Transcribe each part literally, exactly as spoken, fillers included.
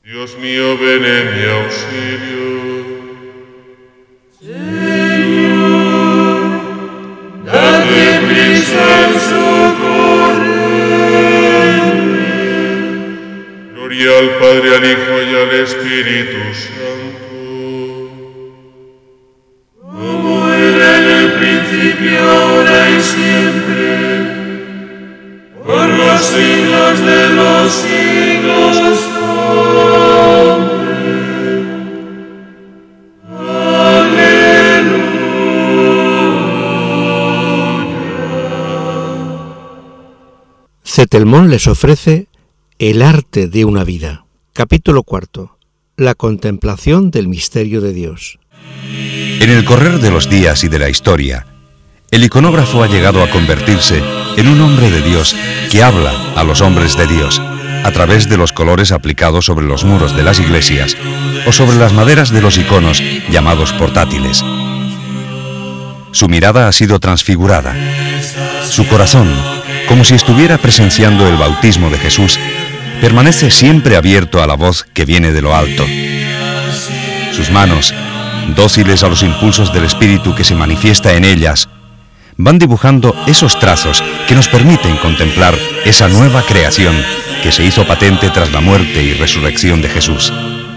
Dios mío, ven en mi auxilio. Señor, date prisa en socorrerme. Gloria al Padre, al Hijo y al Espíritu Santo. Como era en el principio, ahora y siempre, por los siglos de los siglos. Cetelmón les ofrece El arte de una vida. Capítulo cuarto. La contemplación del misterio de Dios. En el correr de los días y de la historia, el iconógrafo ha llegado a convertirse en un hombre de Dios que habla a los hombres de Dios a través de los colores aplicados sobre los muros de las iglesias o sobre las maderas de los iconos llamados portátiles. Su mirada ha sido transfigurada. Su corazón, como si estuviera presenciando el bautismo de Jesús, permanece siempre abierto a la voz que viene de lo alto. Sus manos, dóciles a los impulsos del Espíritu que se manifiesta en ellas, van dibujando esos trazos que nos permiten contemplar esa nueva creación que se hizo patente tras la muerte y resurrección de Jesús.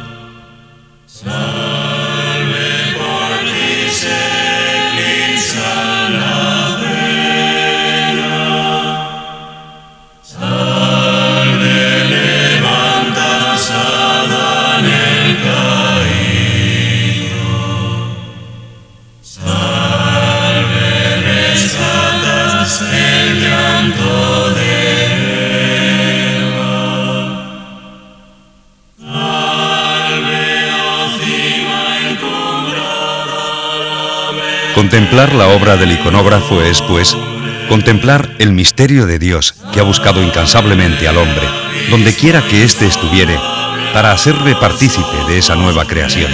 Contemplar la obra del iconógrafo es, pues, contemplar el misterio de Dios que ha buscado incansablemente al hombre, donde quiera que éste estuviere, para hacerle partícipe de esa nueva creación.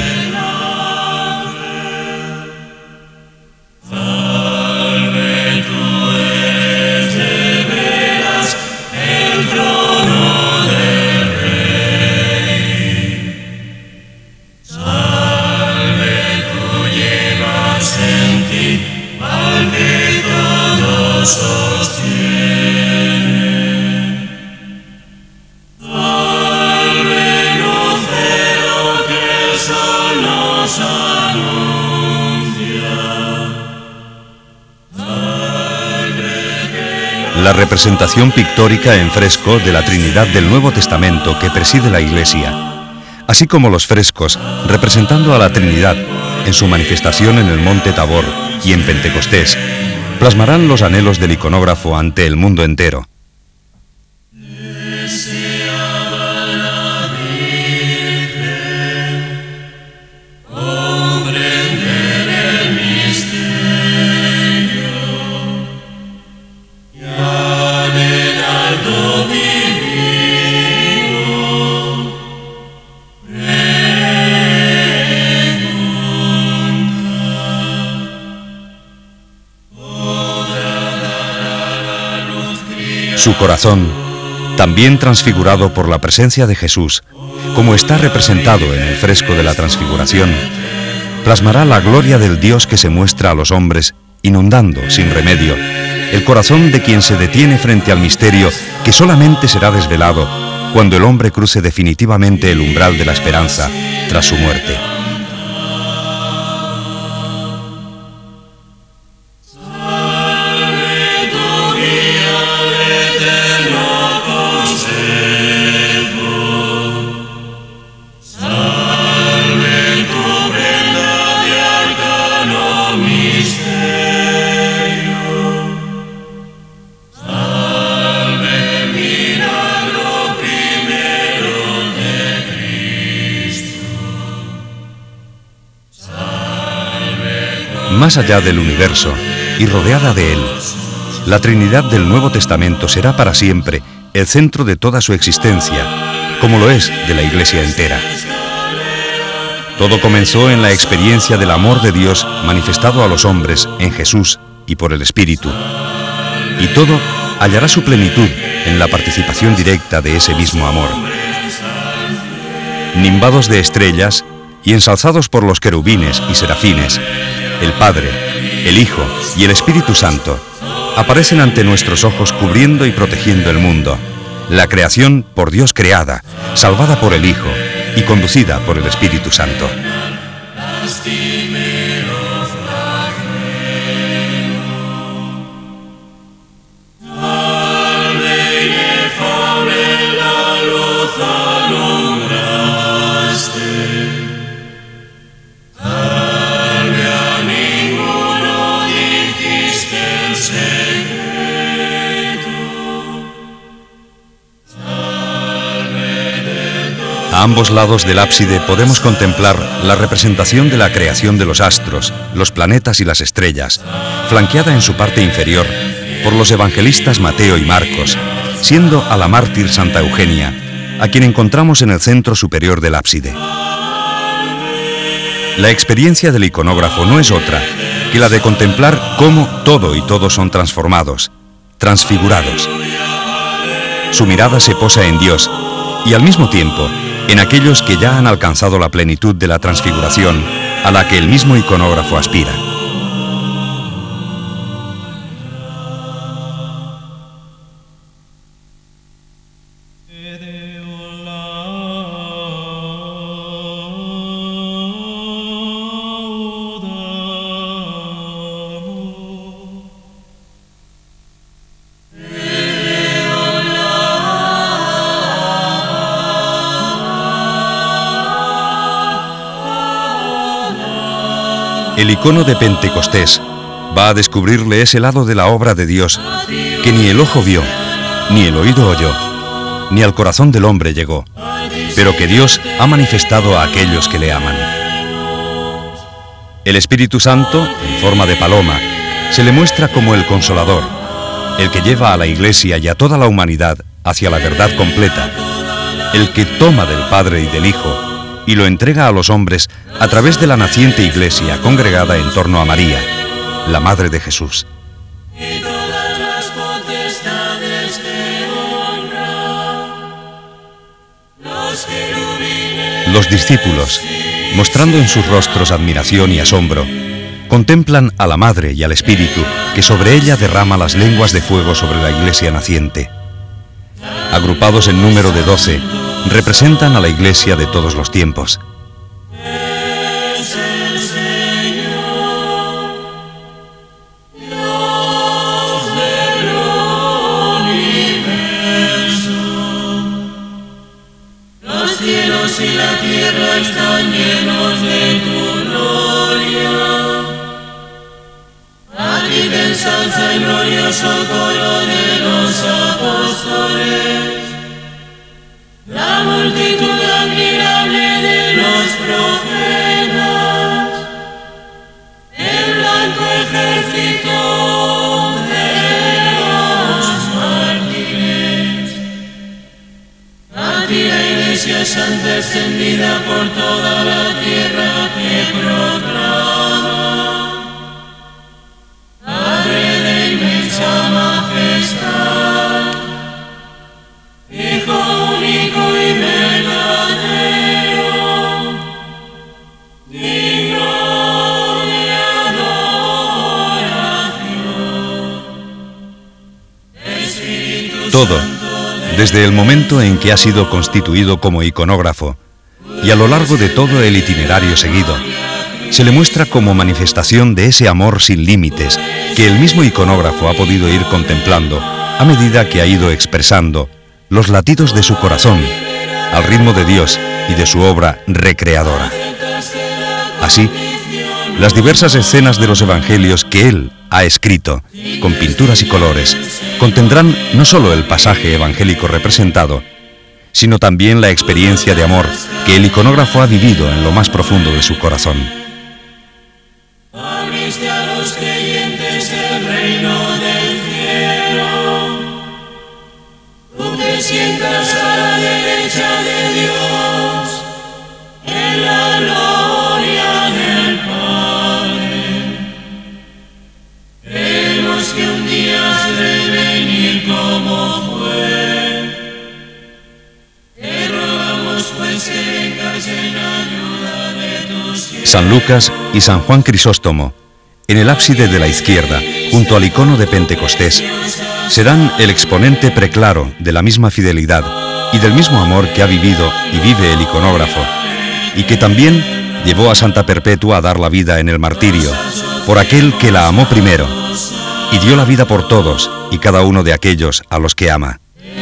La representación pictórica en fresco de la Trinidad del Nuevo Testamento que preside la Iglesia, así como los frescos representando a la Trinidad en su manifestación en el Monte Tabor y en Pentecostés, plasmarán los anhelos del iconógrafo ante el mundo entero. Su corazón, también transfigurado por la presencia de Jesús, como está representado en el fresco de la Transfiguración, plasmará la gloria del Dios que se muestra a los hombres, inundando, sin remedio, el corazón de quien se detiene frente al misterio que solamente será desvelado cuando el hombre cruce definitivamente el umbral de la esperanza tras su muerte. Más allá del universo y rodeada de él, la Trinidad del Nuevo Testamento será para siempre el centro de toda su existencia, como lo es de la Iglesia entera. Todo comenzó en la experiencia del amor de Dios manifestado a los hombres en Jesús y por el Espíritu, y todo hallará su plenitud en la participación directa de ese mismo amor. nimbados de estrellas y ensalzados por los querubines y serafines, el Padre, el Hijo y el Espíritu Santo aparecen ante nuestros ojos cubriendo y protegiendo el mundo, la creación por Dios creada, salvada por el Hijo y conducida por el Espíritu Santo. A ambos lados del ábside podemos contemplar la representación de la creación de los astros, los planetas y las estrellas, flanqueada en su parte inferior por los evangelistas Mateo y Marcos, siendo a la mártir Santa Eugenia, a quien encontramos en el centro superior del ábside. La experiencia del iconógrafo no es otra que la de contemplar cómo todo y todos son transformados, transfigurados. Su mirada se posa en Dios y al mismo tiempo en aquellos que ya han alcanzado la plenitud de la transfiguración a la que el mismo iconógrafo aspira. El icono de Pentecostés va a descubrirle ese lado de la obra de Dios que ni el ojo vio, ni el oído oyó, ni al corazón del hombre llegó, pero que Dios ha manifestado a aquellos que le aman. El Espíritu Santo, en forma de paloma, se le muestra como el Consolador, el que lleva a la Iglesia y a toda la humanidad hacia la verdad completa, el que toma del Padre y del Hijo y lo entrega a los hombres a través de la naciente Iglesia congregada en torno a María, la Madre de Jesús. Los discípulos, mostrando en sus rostros admiración y asombro, contemplan a la Madre y al Espíritu que sobre ella derrama las lenguas de fuego sobre la Iglesia naciente. Agrupados en número de doce, representan a la Iglesia de todos los tiempos. Los cielos y la tierra están llenos de tu gloria. A ti te ensalza el glorioso coro de los apóstoles. La multitud admirable de los profetas, el blanco ejército de los mártires. A ti la Iglesia Santa extendida por toda la tierra te proclama, Padre de inmensa majestad, Hijo único y verdadero, digno de adoración. Espíritu Todo, Santo, desde el momento en que ha sido constituido como iconógrafo y a lo largo de todo el itinerario seguido, se le muestra como manifestación de ese amor sin límites que el mismo iconógrafo ha podido ir contemplando a medida que ha ido expresando los latidos de su corazón al ritmo de Dios y de su obra recreadora. Así, las diversas escenas de los evangelios que él ha escrito, con pinturas y colores, contendrán no solo el pasaje evangélico representado, sino también la experiencia de amor que el iconógrafo ha vivido en lo más profundo de su corazón. abriste a los creyentes el reino del cielo. Tú te sientas a la derecha de Dios, en la gloria del Padre. Creemos que un día has de venir como fue. Te rogamos pues que venga San Lucas y San Juan Crisóstomo, en el ábside de la izquierda, junto al icono de Pentecostés, serán el exponente preclaro de la misma fidelidad y del mismo amor que ha vivido y vive el iconógrafo, y que también llevó a Santa Perpetua a dar la vida en el martirio, por aquel que la amó primero, y dio la vida por todos y cada uno de aquellos a los que ama.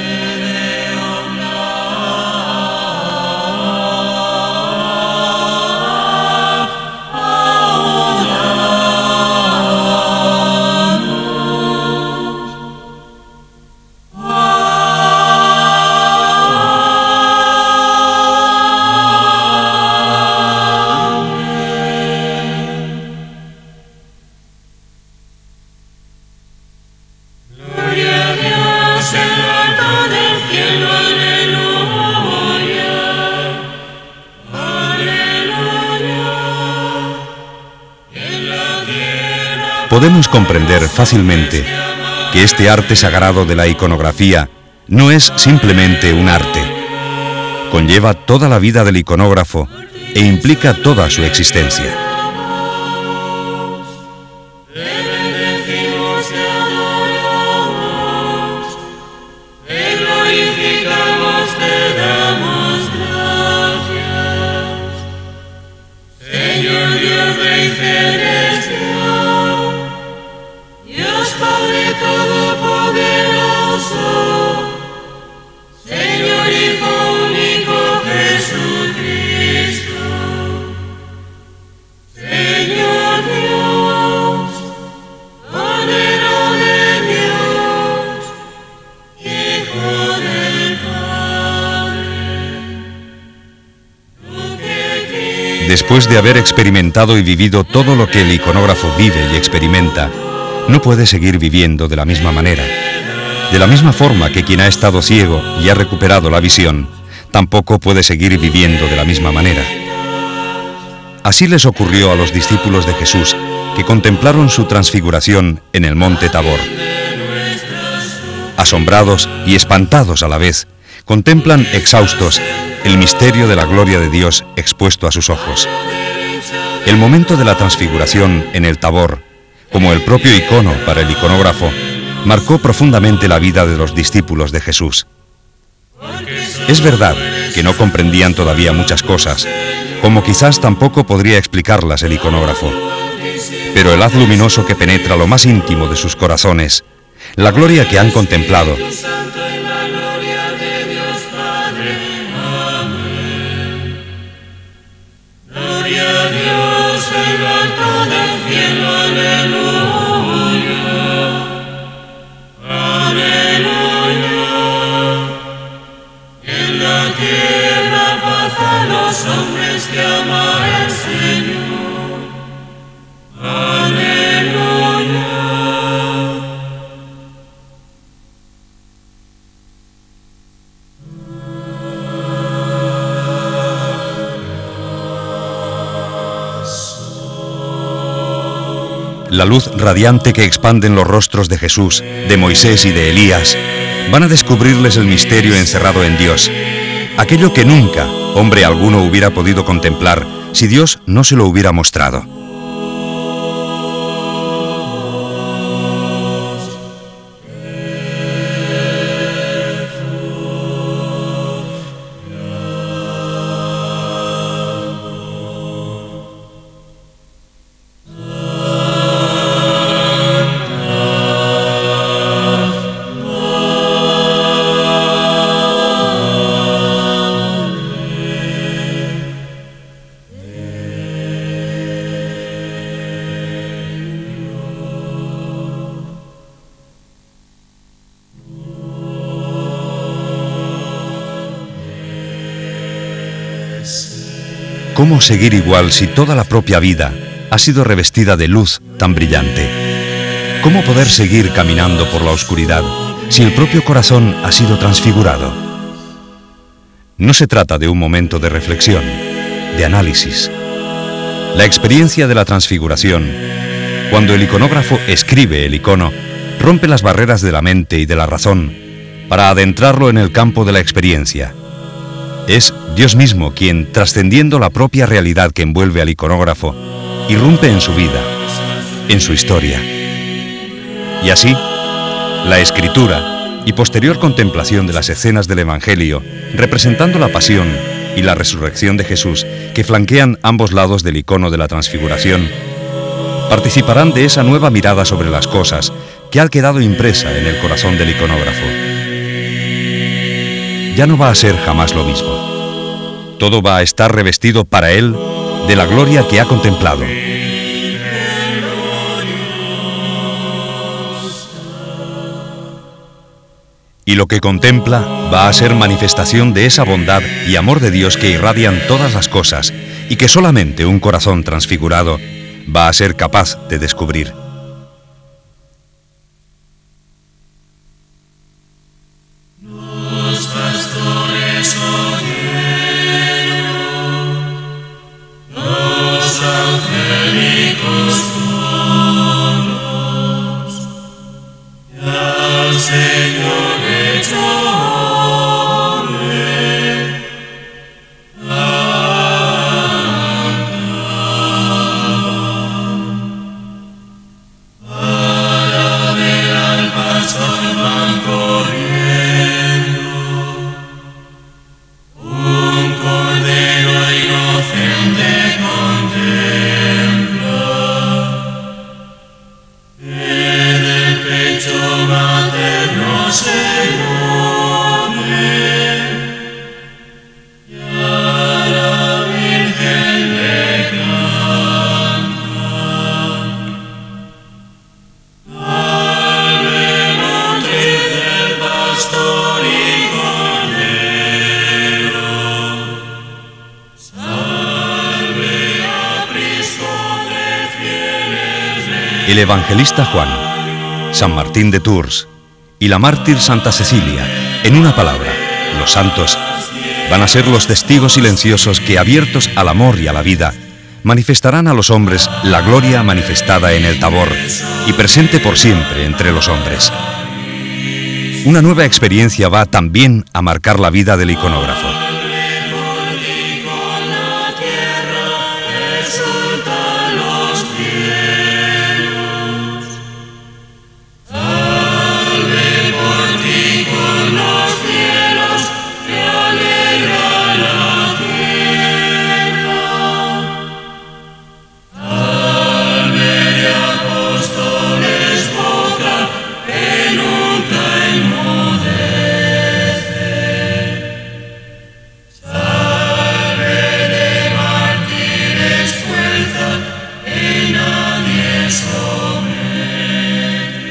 Podemos comprender fácilmente que este arte sagrado de la iconografía no es simplemente un arte. Conlleva toda la vida del iconógrafo e implica toda su existencia. Después de haber experimentado y vivido todo lo que el iconógrafo vive y experimenta, no puede seguir viviendo de la misma manera. De la misma forma que quien ha estado ciego y ha recuperado la visión, tampoco puede seguir viviendo de la misma manera. Así les ocurrió a los discípulos de Jesús, que contemplaron su transfiguración en el monte Tabor. Asombrados y espantados a la vez, contemplan exhaustos el misterio de la gloria de Dios expuesto a sus ojos. El momento de la transfiguración en el Tabor, como el propio icono para el iconógrafo, marcó profundamente la vida de los discípulos de Jesús. Es verdad que no comprendían todavía muchas cosas, como quizás tampoco podría explicarlas el iconógrafo, pero el haz luminoso que penetra lo más íntimo de sus corazones, la gloria que han contemplado, la luz radiante que expanden los rostros de Jesús, de Moisés y de Elías, van a descubrirles el misterio encerrado en Dios, aquello que nunca hombre alguno hubiera podido contemplar si Dios no se lo hubiera mostrado. ¿Cómo seguir igual si toda la propia vida ha sido revestida de luz tan brillante? ¿Cómo poder seguir caminando por la oscuridad si el propio corazón ha sido transfigurado? No se trata de un momento de reflexión, de análisis. La experiencia de la transfiguración, cuando el iconógrafo escribe el icono, rompe las barreras de la mente y de la razón para adentrarlo en el campo de la experiencia. Es Dios mismo quien, trascendiendo la propia realidad que envuelve al iconógrafo, irrumpe en su vida, en su historia. Y así, la escritura y posterior contemplación de las escenas del Evangelio, representando la pasión y la resurrección de Jesús, que flanquean ambos lados del icono de la Transfiguración, participarán de esa nueva mirada sobre las cosas que ha quedado impresa en el corazón del iconógrafo. Ya no va a ser jamás lo mismo. Todo va a estar revestido para él de la gloria que ha contemplado. Y lo que contempla va a ser manifestación de esa bondad y amor de Dios que irradian todas las cosas y que solamente un corazón transfigurado va a ser capaz de descubrir. Los pastores oyeron, los angélicos coros, y al Señor hecho hombre, para ver al pastor van corriendo, un cordero inocente contempla, que del pecho materno se nutre, y a la Virgen le cantan. Salve matriz del pastor y cordero, salve aprisco de fieles reyes. El evangelista Juan, San Martín de Tours y la mártir Santa Cecilia, en una palabra, los santos, van a ser los testigos silenciosos que, abiertos al amor y a la vida, manifestarán a los hombres la gloria manifestada en el Tabor y presente por siempre entre los hombres. Una nueva experiencia va también a marcar la vida del iconógrafo. Con la tierra exultan los cielos. Salve por ti con los cielos, que alegra la tierra. Salve de apóstoles boca, que nunca enmudece. Salve de mártires fuerza, que nadie somete.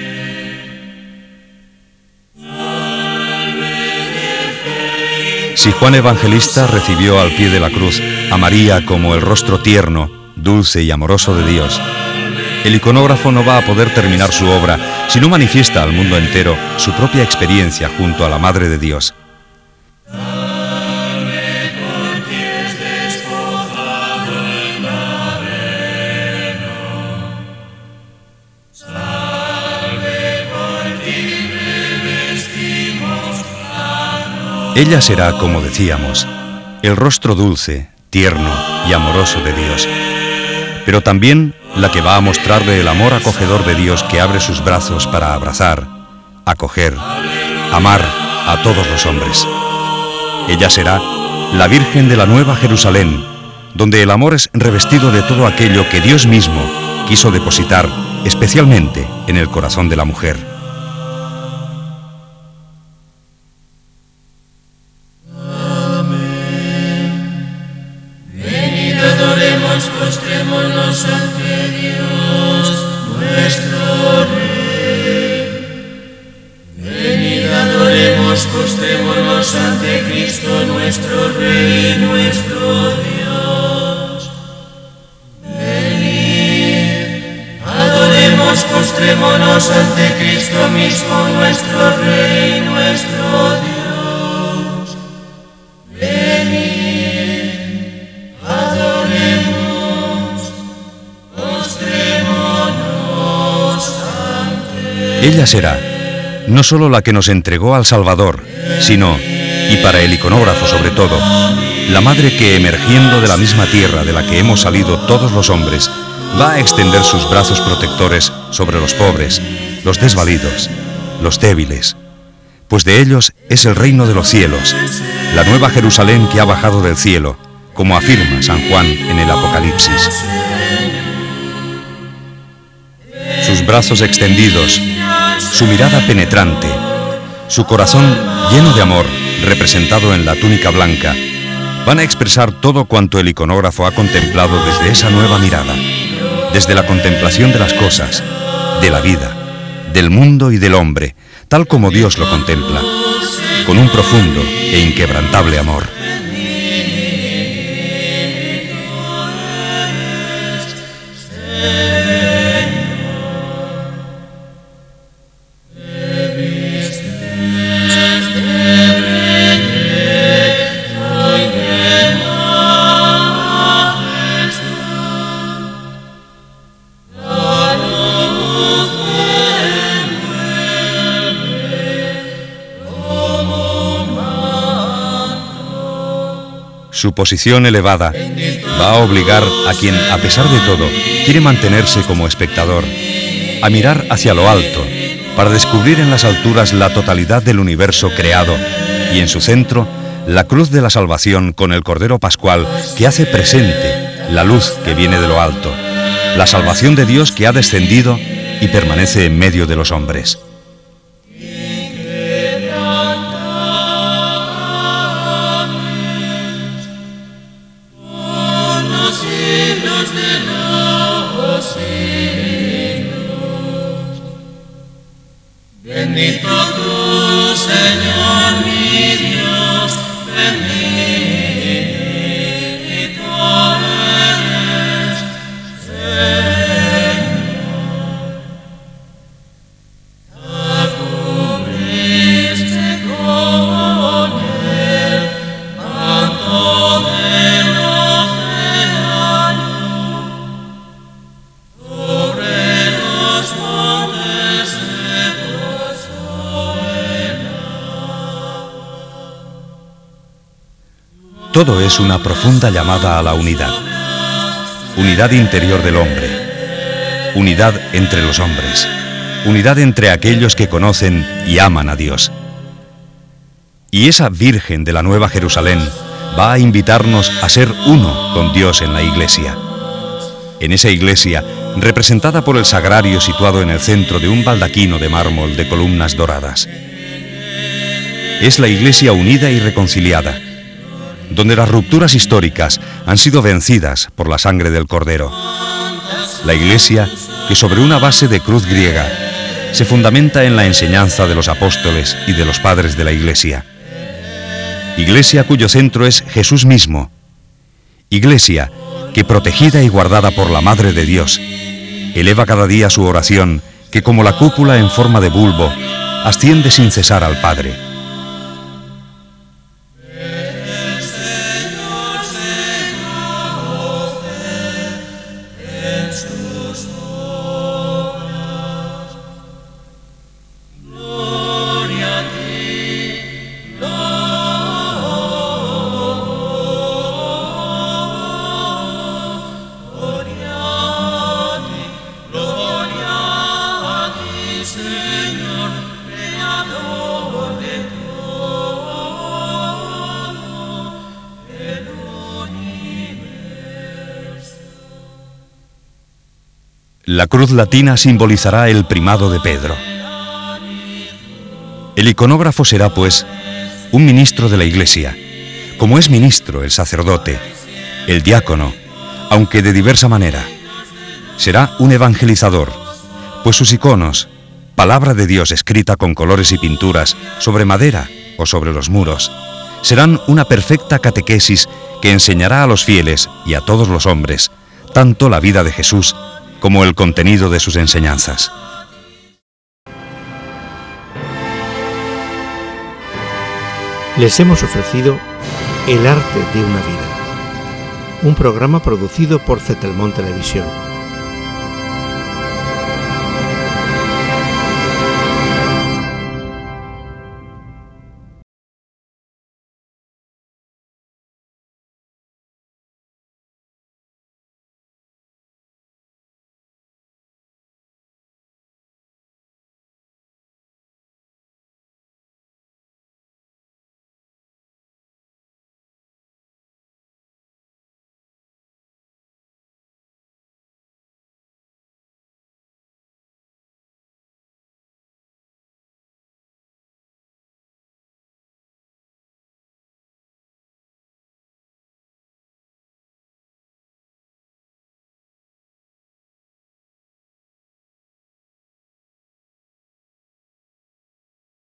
Salve de fe. Si Juan Evangelista recibió al pie de la cruz a María como el rostro tierno, dulce y amoroso de Dios, el iconógrafo no va a poder terminar su obra si no manifiesta al mundo entero su propia experiencia junto a la Madre de Dios. Salve por ti es despojado el averno. Salve por ti revestimos la gloria. Ella será, como decíamos, el rostro dulce, tierno y amoroso de Dios, pero también la que va a mostrarle el amor acogedor de Dios que abre sus brazos para abrazar, acoger, amar a todos los hombres. Ella será la Virgen de la Nueva Jerusalén, donde el amor es revestido de todo aquello que Dios mismo quiso depositar especialmente en el corazón de la mujer. Venid, adoremos, postrémonos ante Dios, nuestro Rey. Venid, adoremos, postrémonos ante Cristo, nuestro Rey y nuestro Dios. Venid, adoremos, postrémonos ante Cristo mismo, nuestro Rey y nuestro Dios. Venid, adoremos, postrémonos ante. Ella será no solo la que nos entregó al Salvador, sino y para el iconógrafo sobre todo, la madre que, emergiendo de la misma tierra de la que hemos salido todos los hombres, va a extender sus brazos protectores sobre los pobres, los desvalidos, los débiles, pues de ellos es el reino de los cielos, la nueva Jerusalén que ha bajado del cielo, como afirma San Juan en el Apocalipsis. Sus brazos extendidos, su mirada penetrante, su corazón lleno de amor, representado en la túnica blanca, van a expresar todo cuanto el iconógrafo ha contemplado desde esa nueva mirada, desde la contemplación de las cosas, de la vida, del mundo y del hombre, tal como Dios lo contempla, con un profundo e inquebrantable amor. Su posición elevada va a obligar a quien, a pesar de todo, quiere mantenerse como espectador, a mirar hacia lo alto, para descubrir en las alturas la totalidad del universo creado, y en su centro, la cruz de la salvación con el Cordero Pascual que hace presente la luz que viene de lo alto, la salvación de Dios que ha descendido y permanece en medio de los hombres. Bendito tú, Señor mi Dios, bendito eres, Señor. Te cubriste con el manto del océano, sobre los montes se posó el agua. Todo es una profunda llamada a la unidad, unidad interior del hombre, unidad entre los hombres, unidad entre aquellos que conocen y aman a Dios. Y esa Virgen de la Nueva Jerusalén va a invitarnos a ser uno con Dios en la Iglesia. En esa Iglesia, representada por el sagrario situado en el centro de un baldaquino de mármol de columnas doradas. Es la Iglesia unida y reconciliada, donde las rupturas históricas han sido vencidas por la sangre del Cordero. La Iglesia que sobre una base de cruz griega se fundamenta en la enseñanza de los apóstoles y de los padres de la Iglesia. Iglesia cuyo centro es Jesús mismo. Iglesia que, protegida y guardada por la Madre de Dios, eleva cada día su oración que, como la cúpula en forma de bulbo, asciende sin cesar al Padre. La cruz latina simbolizará el primado de Pedro. El iconógrafo será, pues, un ministro de la Iglesia, como es ministro el sacerdote, el diácono, aunque de diversa manera. Será un evangelizador, pues sus iconos, palabra de Dios escrita con colores y pinturas sobre madera o sobre los muros, serán una perfecta catequesis que enseñará a los fieles y a todos los hombres tanto la vida de Jesús como el contenido de sus enseñanzas. Les hemos ofrecido El arte de una vida, un programa producido por Cetelmont Televisión.